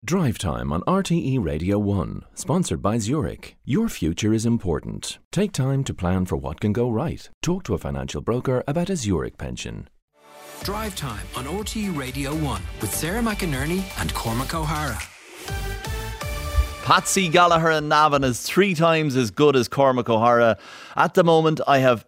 Drive Time on RTE Radio 1, sponsored by Zurich. Your future is important. Take time to plan for what can go right. Talk to a financial broker about a Zurich pension. Drive Time on RTE Radio 1 with Sarah McInerney and Cormac O'Hara. Patsy Gallagher and Navan is 3 times as good as Cormac O'Hara. At the moment, I have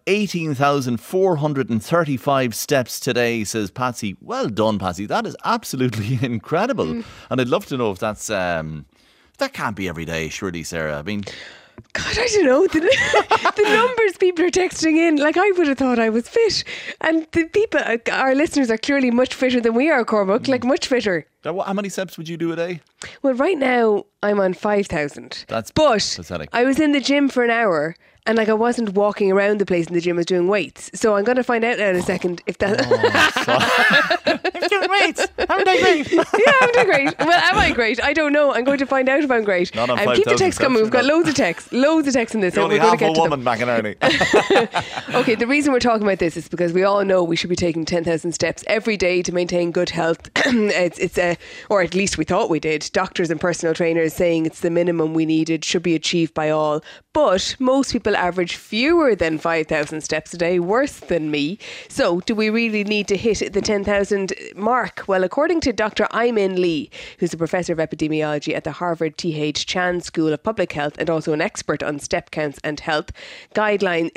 18,435 steps today, says Patsy. Well done, Patsy. That is absolutely incredible. And I'd love to know if that's... that can't be every day, surely, Sarah. I mean... God, I don't know. The numbers people are texting in, like I would have thought I was fit. And the people, our listeners are clearly much fitter than we are, Cormac, like much fitter. How many steps would you do a day? Well, right now I'm on 5,000. That's but pathetic. I was in the gym for an hour and like I wasn't walking around the place in the gym, I was doing weights. So I'm going to find out now in a second if that... I'm doing weights. I'm doing great. Yeah, I'm doing great. Well, am I great? I don't know. I'm going to find out if I'm great. Not on Keep the text coming. We've got loads of texts in this. You're only half a woman, McInerney. Okay, the reason we're talking about this is because we all know we should be taking 10,000 steps every day to maintain good health. Or at least we thought we did. Doctors and personal trainers saying it's the minimum we need. It should be achieved by all. But most people average fewer than 5,000 steps a day, worse than me. So do we really need to hit the 10,000 mark? Well, according to Dr. Aimin Lee, who's a professor of epidemiology at the Harvard T.H. Chan School of Public Health and also an expert on step counts and health guidelines,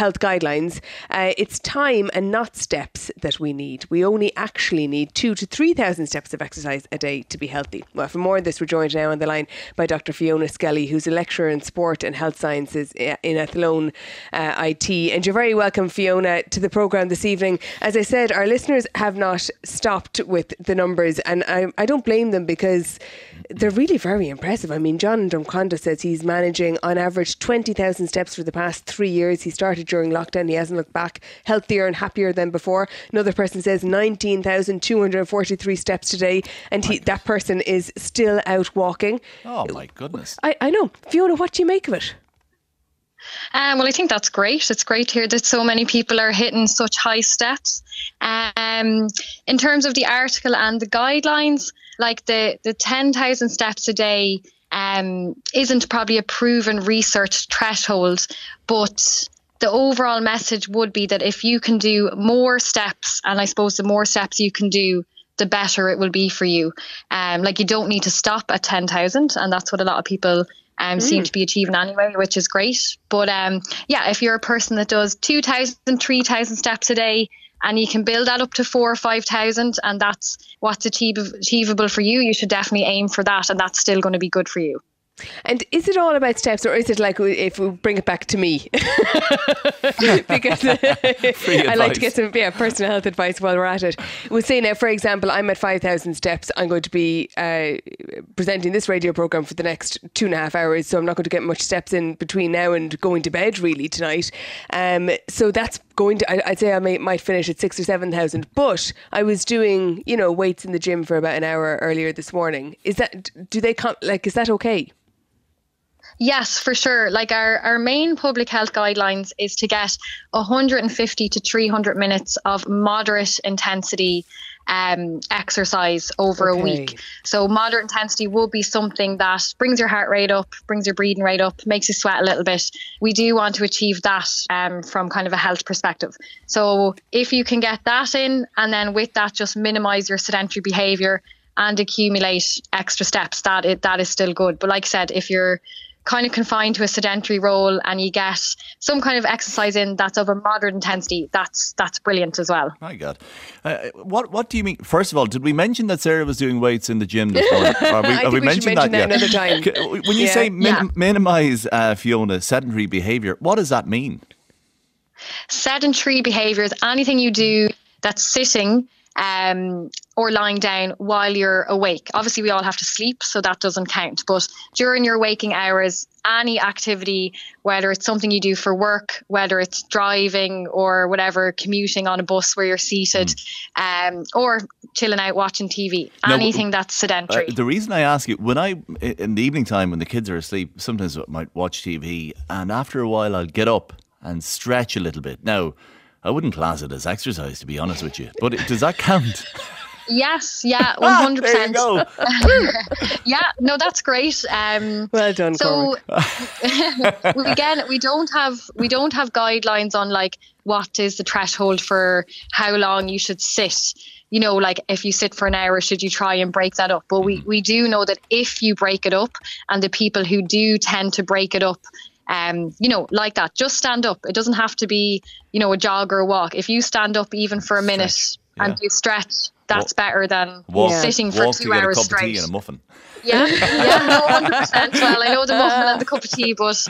it's time and not steps that we need. We only actually need 2,000 to 3,000 steps of exercise a day to be healthy. Well, for more on this, we're joined now on the line by Dr. Fiona Skelly, who's a lecturer in sport and health sciences in Athlone IT. And you're very welcome, Fiona, to the programme this evening. As I said, our listeners have not stopped with the numbers, and I don't blame them because they're really very impressive. I mean, John Drumconda says he's managing on average 20,000 steps for the past 3 years. He started during lockdown. He hasn't looked back, healthier and happier than before. Another person says 19,243 steps today, and that person is still out walking. Oh my goodness. I know. Fiona, what do you make of it? Well, I think that's great. It's great to hear that so many people are hitting such high steps. In terms of the article and the guidelines, like the 10,000 steps a day isn't probably a proven research threshold, but the overall message would be that if you can do more steps, and I suppose the more steps you can do, the better it will be for you. Like you don't need to stop at 10,000, and that's what a lot of people seem to be achieving anyway, which is great. But if you're a person that does 2,000, 3,000 steps a day, and you can build that up to 4,000 or 5,000, and that's what's achievable for you, you should definitely aim for that, and that's still going to be good for you. And is it all about steps, or is it like if we bring it back to me? Because I like to get some personal health advice while we're at it. We'll say now, for example, I'm at 5,000 steps. I'm going to be presenting this radio programme for the next 2.5 hours, so I'm not going to get much steps in between now and going to bed really tonight. So that's going to, I'd say I might finish at 6,000 or 7,000. But I was doing, weights in the gym for about an hour earlier this morning. Is that okay? Yes, for sure. Like our main public health guidelines is to get 150 to 300 minutes of moderate intensity exercise over a week. So moderate intensity will be something that brings your heart rate up, brings your breathing rate up, makes you sweat a little bit. We do want to achieve that from kind of a health perspective. So if you can get that in, and then with that just minimise your sedentary behaviour and accumulate extra steps, that is still good. But like I said, if you're kind of confined to a sedentary role and you get some kind of exercise in that's of a moderate intensity, that's brilliant as well. My God. What do you mean? First of all, did we mention that Sarah was doing weights in the gym this morning? Have we mentioned that another time? When you say minimise, Fiona, sedentary behaviour, what does that mean? Sedentary behaviour is anything you do that's sitting or lying down while you're awake. Obviously, we all have to sleep, so that doesn't count. But during your waking hours, any activity, whether it's something you do for work, whether it's driving or whatever, commuting on a bus where you're seated, or chilling out watching TV, anything that's sedentary. The reason I ask you, in the evening time when the kids are asleep, sometimes I might watch TV, and after a while I'll get up and stretch a little bit. Now, I wouldn't class it as exercise, to be honest with you. But does that count? Yes, yeah, 100%. There you go. Yeah, no, that's great. Well done, So Cormac. again, we don't have guidelines on like what is the threshold for how long you should sit. You know, like if you sit for an hour, should you try and break that up? But we do know that if you break it up, and the people who do tend to break it up, you know, like that, just stand up. It doesn't have to be, you know, a jog or a walk. If you stand up even for a minute and you stretch, that's better than sitting for 2 hours to get a cup straight. of tea and a muffin. Yeah, no, 100%. Well, I know the muffin and the cup of tea, but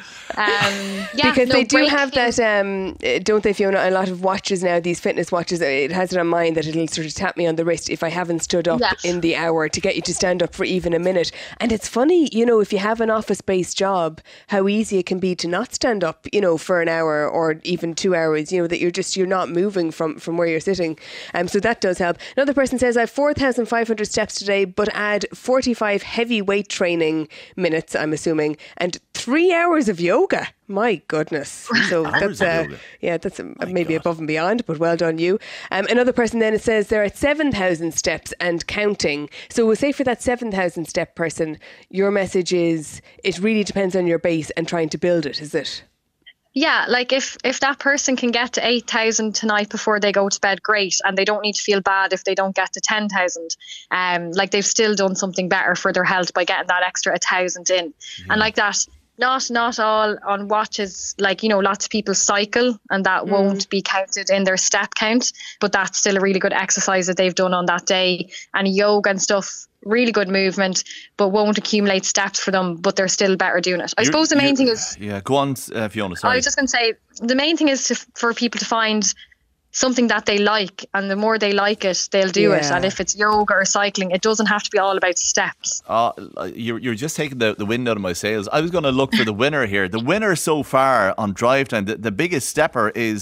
because they do have that, don't they, Fiona? A lot of watches now, these fitness watches, it has it on mine that it'll sort of tap me on the wrist if I haven't stood up in the hour, to get you to stand up for even a minute. And it's funny, you know, if you have an office-based job, how easy it can be to not stand up, you know, for an hour or even 2 hours. You know, that you're not moving from where you're sitting. So that does help. Another person says, I have 4,500 steps today, but add 45 heavy weight training minutes, I'm assuming, and 3 hours of yoga. My goodness. So that's that's maybe above and beyond, but well done you. Another person then, it says they're at 7,000 steps and counting. So we'll say for that 7,000 step person, your message is it really depends on your base and trying to build it, is it? Yeah, like if that person can get to 8,000 tonight before they go to bed, great. And they don't need to feel bad if they don't get to 10,000. Like they've still done something better for their health by getting that extra 1,000 in. And like that, not all on watches, like, you know, lots of people cycle and that won't be counted in their step count, but that's still a really good exercise that they've done on that day. And yoga and stuff, really good movement, but won't accumulate steps for them, but they're still better doing it. I suppose the main thing is... Yeah, go on, Fiona, sorry. I was just going to say, the main thing is for people to find something that they like, and the more they like it, they'll do it. And if it's yoga or cycling, it doesn't have to be all about steps. You're just taking the wind out of my sails. I was going to look for the winner here. The winner so far on Drive Time, the biggest stepper, is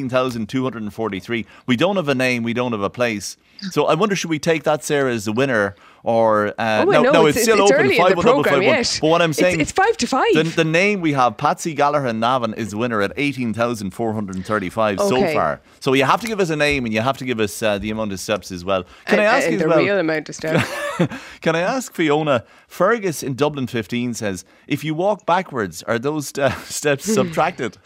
19,243. We don't have a name, we don't have a place. So I wonder, should we take that, Sarah, as the winner? Or no, it's still open. 5-1-5-1. But what I'm saying, it's 5 to 5. The name we have, Patsy Gallagher and Navan, is the winner at 18,435 so far. So you have to give us a name and you have to give us the amount of steps as well. Can I ask you as well? The real amount of steps. Can I ask Fiona? Fergus in Dublin 15 says, if you walk backwards, are those steps subtracted?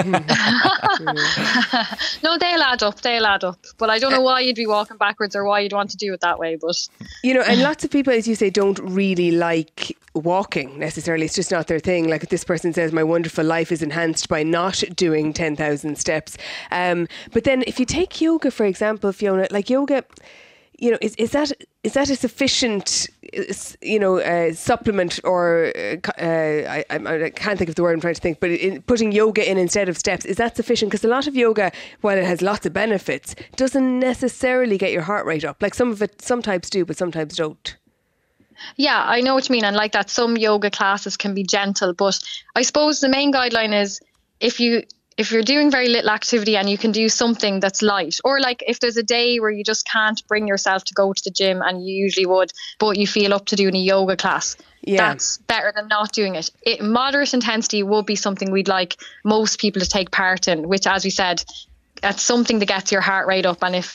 No, they'll add up. But I don't know why you'd be walking backwards or why you'd want to do it that way. But you know, and lots of people, as you say, don't really like walking necessarily. It's just not their thing. Like this person says, my wonderful life is enhanced by not doing 10,000 steps. But then if you take yoga, for example, Fiona, like yoga, you know, is that a sufficient, you know, supplement, or I can't think of the word I'm trying to think, but putting yoga in instead of steps, is that sufficient? Because a lot of yoga, while it has lots of benefits, doesn't necessarily get your heart rate up. Like some types do, but some types don't. Yeah, I know what you mean. And like that, some yoga classes can be gentle, but I suppose the main guideline is if you're doing very little activity and you can do something that's light, or like if there's a day where you just can't bring yourself to go to the gym and you usually would, but you feel up to doing a yoga class, that's better than not doing it. Moderate intensity would be something we'd like most people to take part in, which, as we said, that's something that gets your heart rate up. And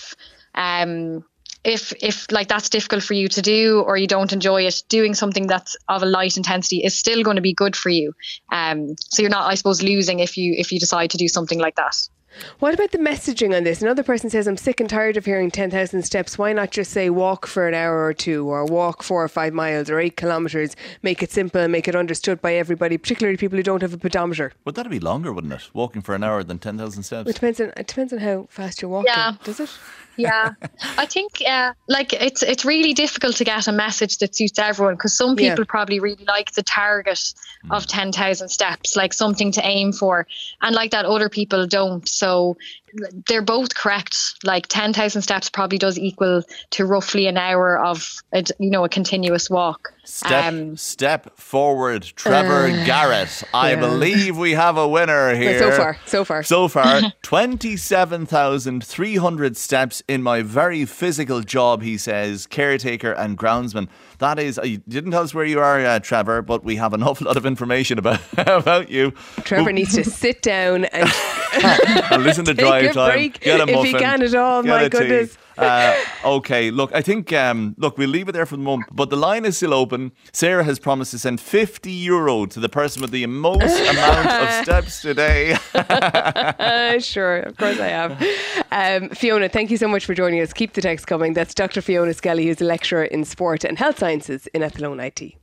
if like that's difficult for you to do or you don't enjoy it, doing something that's of a light intensity is still going to be good for you. So you're not, I suppose, losing if you decide to do something like that. What about the messaging on this? Another person says, I'm sick and tired of hearing 10,000 steps. Why not just say walk for an hour or two, or walk 4 or 5 miles or 8 kilometres? Make it simple and make it understood by everybody, particularly people who don't have a pedometer. Would that be longer, wouldn't it? Walking for an hour than 10,000 steps? It depends on how fast you're walking, does it? Yeah, I think like it's really difficult to get a message that suits everyone, because some people probably really like the target of 10,000 steps, like something to aim for, and like that other people don't. So they're both correct. Like 10,000 steps probably does equal to roughly an hour of a continuous walk. Step forward, Trevor Garrett. I believe we have a winner here. So far. 27,300 steps in my very physical job, he says, caretaker and groundsman. That is, you didn't tell us where you are, Trevor, but we have an awful lot of information about you. Trevor needs to sit down and listen to Drive Time. Break, get a muffin, if he can at all. get My a goodness. tea. Okay, look, I think, we'll leave it there for the moment, but the line is still open. Sarah has promised to send €50 to the person with the most amount of steps today. Sure, of course I have. Fiona, thank you so much for joining us. Keep the text coming. That's Dr. Fiona Skelly, who's a lecturer in sport and health sciences in Athlone IT.